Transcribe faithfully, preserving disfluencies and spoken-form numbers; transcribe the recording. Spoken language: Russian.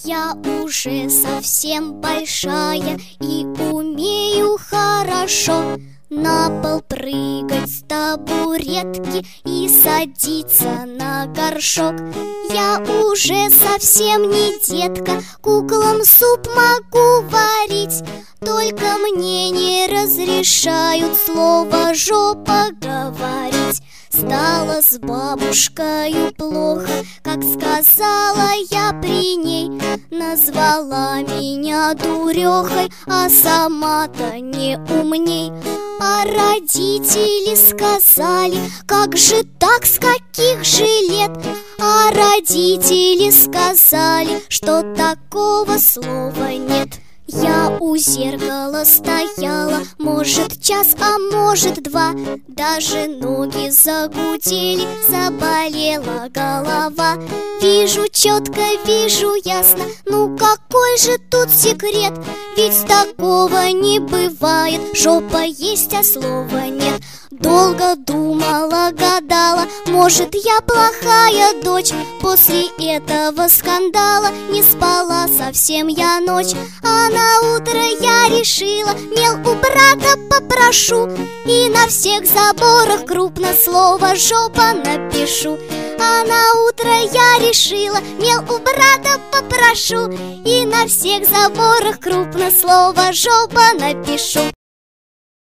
Я уже совсем большая и умею хорошо на пол прыгать с табуретки и садиться на горшок. Я уже совсем не детка, куклам суп могу варить, только мне не разрешают слово «жопа» говорить. Стало с бабушкою плохо, как сказала я при ней. Назвала меня дурехой, а сама-то не умней. А родители сказали: как же так, с каких же лет? А родители сказали, что такого слова нет. Я у зеркала стояла, может, час, а может, два. Даже ноги загудели, заболела голова. Вижу четко, вижу ясно, ну какой же тут секрет? Ведь такого не бывает, жопа есть, а слова нет. Долго думала, гадала, может, я плохая дочь. После этого скандала не спала совсем я ночь. А на утро я решила, мел у брата попрошу, и на всех заборах крупно слово «жопа» напишу. А на утро я решила, мел у брата попрошу, и на всех заборах крупно слово «жопа» напишу.